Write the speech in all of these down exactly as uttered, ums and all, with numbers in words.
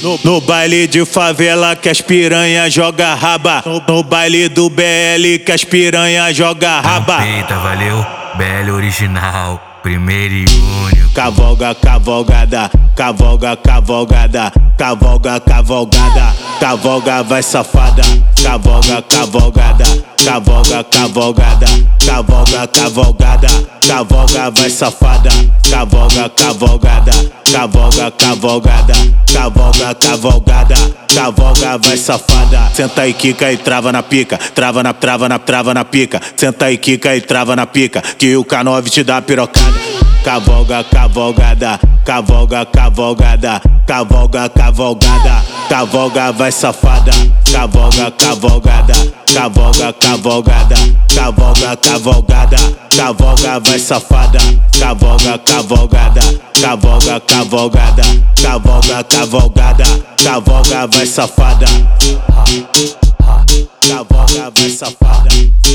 No, no baile de favela que as piranha joga raba. No, no baile do B L que as piranha joga raba. Eita, valeu, B L original, primeiro e único. Cavalga, cavalgada, cavalga, cavalgada, cavalga, cavalgada, cavalga, vai safada. Cavalga, cavalgada, cavalga, cavalgada, cavalga, cavalgada, cavalga, vai safada. Cavalga, cavalgada, cavalga, cavalgada, cavalga, cavalgada, cavalga, vai safada. Senta e quica e trava na pica, trava na, trava na, trava na pica. Senta e quica e trava na pica, que o K nove te dá pirocada. Cavalga, cavalgada, cavalga, cavalgada, cavalga, cavalgada, cavalga, vai safada. Cavalga, cavalgada, cavalga, cavalgada, cavalga, cavalgada, cavalga, vai safada. Cavalga, cavalgada, cavalga, cavalgada, cavalga, cavalgada, cavalga, vai safada. Cavalga, vai safada.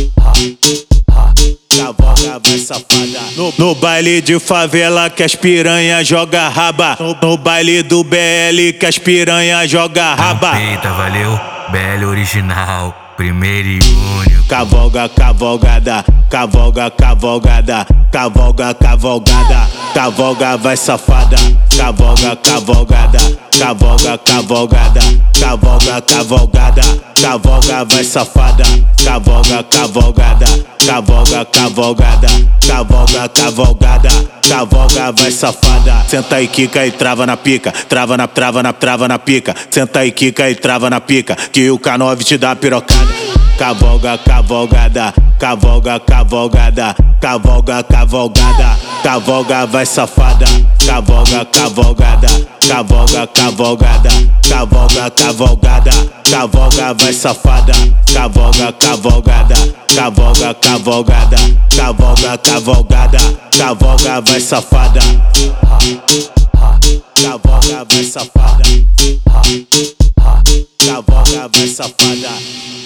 Cavalga, vai safada. No, no baile de favela que as piranha joga raba. No, no baile do B L que as piranha joga raba. Eita, valeu, B L original, primeiro e único. Cavalga, cavalgada, cavalga, cavalgada, cavalga, cavalgada, cavalga, vai safada. Cavalga, cavalgada, cavalga, cavalgada, cavalga, cavalgada, cavalga, vai safada. Cavalga, cavalgada, cavalga, cavalgada, cavalga, cavalgada, cavalga, vai safada. Senta e quica e trava na pica, trava na, trava na, trava na pica. Senta e quica e trava na pica, que o K nove te dá pirocada. Cavalga, cavalgada, cavalga, cavalgada, cavalga, cavalgada, cavalga, vai safada. Cavalga, cavalgada, cavalga, cavalgada, cavalga, cavalgada, cavalga, vai safada. Cavalga, cavalgada, cavalga, cavalgada, cavalga, cavalgada, cavalga, vai safada. Cavalga, vai safada. Cavalga, vai safada.